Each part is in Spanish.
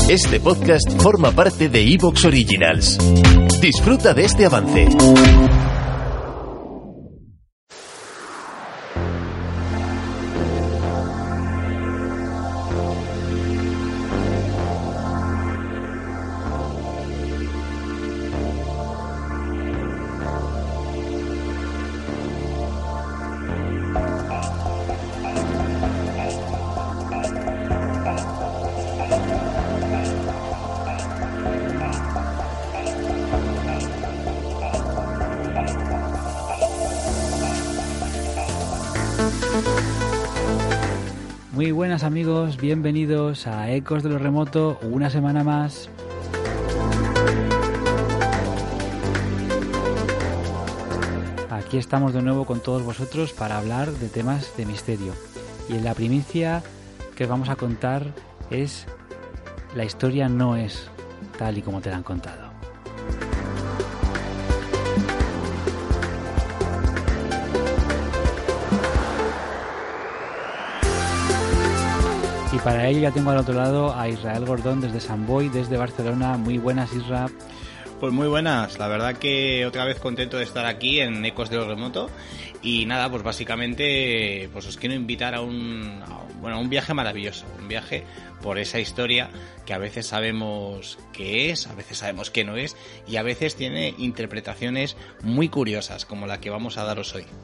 Este podcast forma parte de Evox Originals. Disfruta de este avance. Muy buenas amigos, bienvenidos a Ecos de lo Remoto, una semana más. Aquí estamos de nuevo con todos vosotros para hablar de temas de misterio. Y la primicia que os vamos a contar es: la historia no es tal y como te la han contado. Y para ello ya tengo al otro lado a Israel Gordón desde Sant Boi, desde Barcelona. Muy buenas, Isra. Pues muy buenas, la verdad que otra vez contento de estar aquí en Ecos de lo Remoto. Y nada, pues básicamente pues os quiero invitar a un viaje maravilloso, un viaje por esa historia que a veces sabemos que es, a veces sabemos que no es, y a veces tiene interpretaciones muy curiosas, como la que vamos a daros hoy.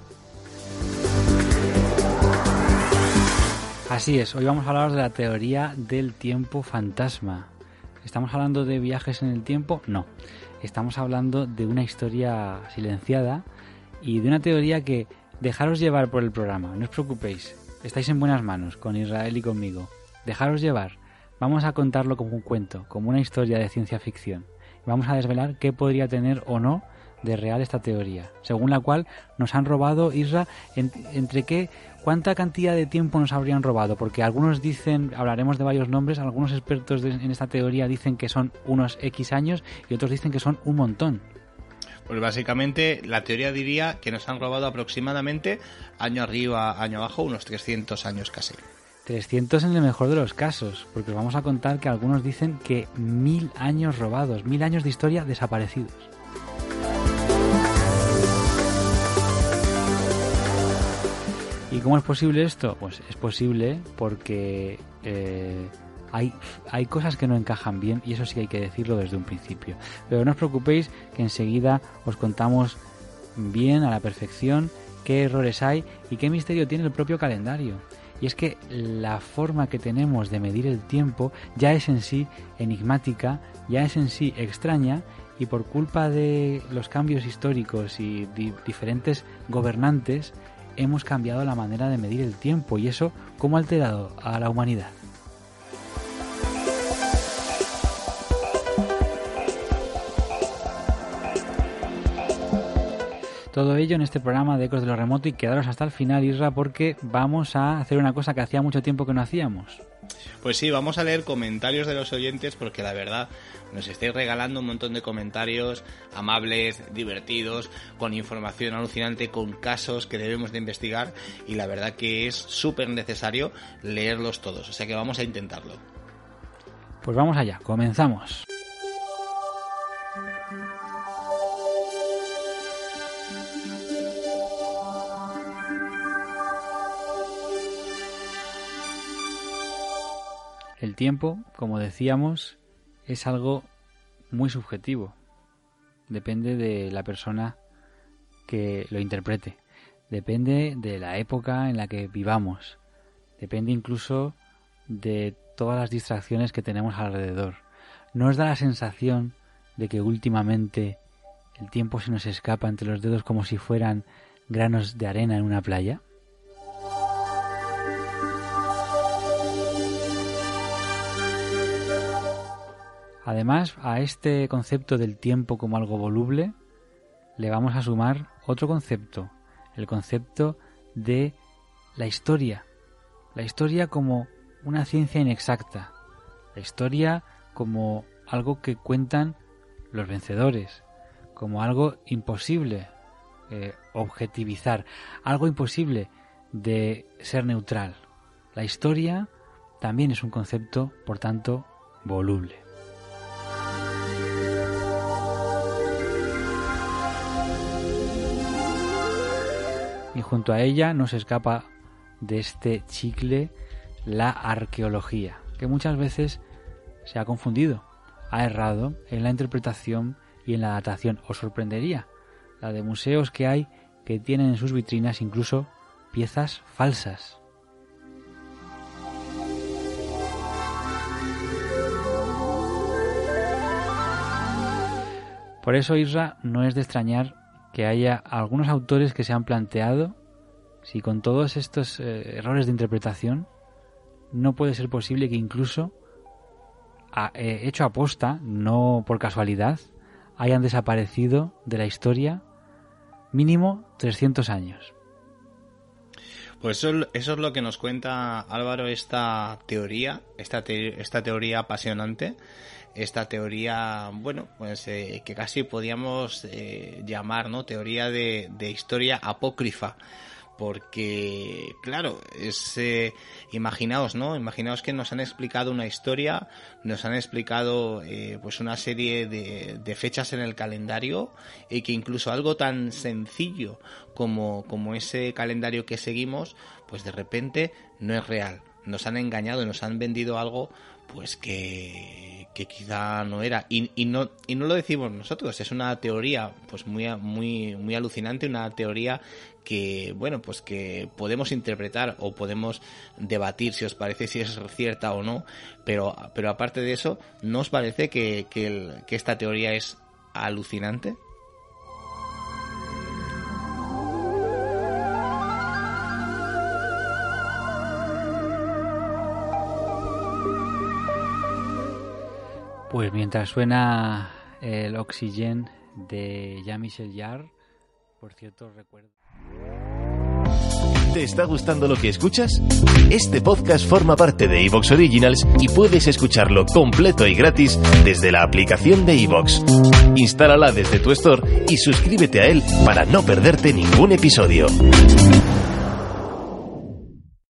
Así es, hoy vamos a hablar de la teoría del tiempo fantasma. ¿Estamos hablando de viajes en el tiempo? No, estamos hablando de una historia silenciada y de una teoría que dejaros llevar por el programa, no os preocupéis, estáis en buenas manos con Israel y conmigo. Dejaros llevar, vamos a contarlo como un cuento, como una historia de ciencia ficción. Vamos a desvelar qué podría tener o no de real esta teoría, según la cual nos han robado, Isra, ¿cuánta cantidad de tiempo nos habrían robado? Porque algunos dicen, hablaremos de varios nombres, algunos expertos en esta teoría dicen que son unos X años y otros dicen que son un montón. Pues básicamente la teoría diría que nos han robado aproximadamente año arriba, año abajo, unos 300 años casi. 300 en el mejor de los casos, porque os vamos a contar que algunos dicen que 1000 años robados, 1000 años de historia desaparecidos. ¿Y cómo es posible esto? Pues es posible porque hay cosas que no encajan bien, y eso sí que hay que decirlo desde un principio. Pero no os preocupéis, que enseguida os contamos bien, a la perfección, qué errores hay y qué misterio tiene el propio calendario. Y es que la forma que tenemos de medir el tiempo ya es en sí enigmática, ya es en sí extraña, y por culpa de los cambios históricos y diferentes gobernantes hemos cambiado la manera de medir el tiempo. ¿Y eso cómo ha alterado a la humanidad? Todo ello en este programa de Ecos de lo Remoto, y quedaros hasta el final, Isra, porque vamos a hacer una cosa que hacía mucho tiempo que no hacíamos. Pues sí, vamos a leer comentarios de los oyentes, porque la verdad nos estáis regalando un montón de comentarios amables, divertidos, con información alucinante, con casos que debemos de investigar, y la verdad que es súper necesario leerlos todos, o sea que vamos a intentarlo. Pues vamos allá, comenzamos. El tiempo, como decíamos, es algo muy subjetivo. Depende de la persona que lo interprete. Depende de la época en la que vivamos. Depende incluso de todas las distracciones que tenemos alrededor. ¿No os da la sensación de que últimamente el tiempo se nos escapa entre los dedos como si fueran granos de arena en una playa? Además, a este concepto del tiempo como algo voluble le vamos a sumar otro concepto, el concepto de la historia. La historia como una ciencia inexacta, la historia como algo que cuentan los vencedores, como algo imposible objetivizar, algo imposible de ser neutral. La historia también es un concepto, por tanto, voluble. Y junto a ella no se escapa de este chicle la arqueología, que muchas veces se ha confundido, ha errado en la interpretación y en la datación. Os sorprendería la de museos que hay que tienen en sus vitrinas incluso piezas falsas. Por eso, Isra, no es de extrañar que haya algunos autores que se han planteado si con todos estos errores de interpretación no puede ser posible que incluso hecho aposta, no por casualidad, hayan desaparecido de la historia mínimo 300 años. Pues eso es lo que nos cuenta Álvaro, esta teoría apasionante, esta teoría, bueno, pues que casi podíamos llamar, ¿no?, teoría de historia apócrifa. Porque, claro, imaginaos, ¿no? Imaginaos que nos han explicado una historia, nos han explicado pues una serie de fechas en el calendario, y que incluso algo tan sencillo como ese calendario que seguimos, pues de repente no es real. Nos han engañado y nos han vendido algo pues que quizá no era, y no lo decimos nosotros, es una teoría pues muy alucinante, una teoría que, bueno, pues que podemos interpretar o podemos debatir si os parece si es cierta o no, pero aparte de eso, ¿no os parece que esta teoría es alucinante? Pues mientras suena el Oxygen de Jean-Michel Jarre, por cierto, recuerdo... ¿Te está gustando lo que escuchas? Este podcast forma parte de iVoox Originals y puedes escucharlo completo y gratis desde la aplicación de iVoox. Instálala desde tu store y suscríbete a él para no perderte ningún episodio.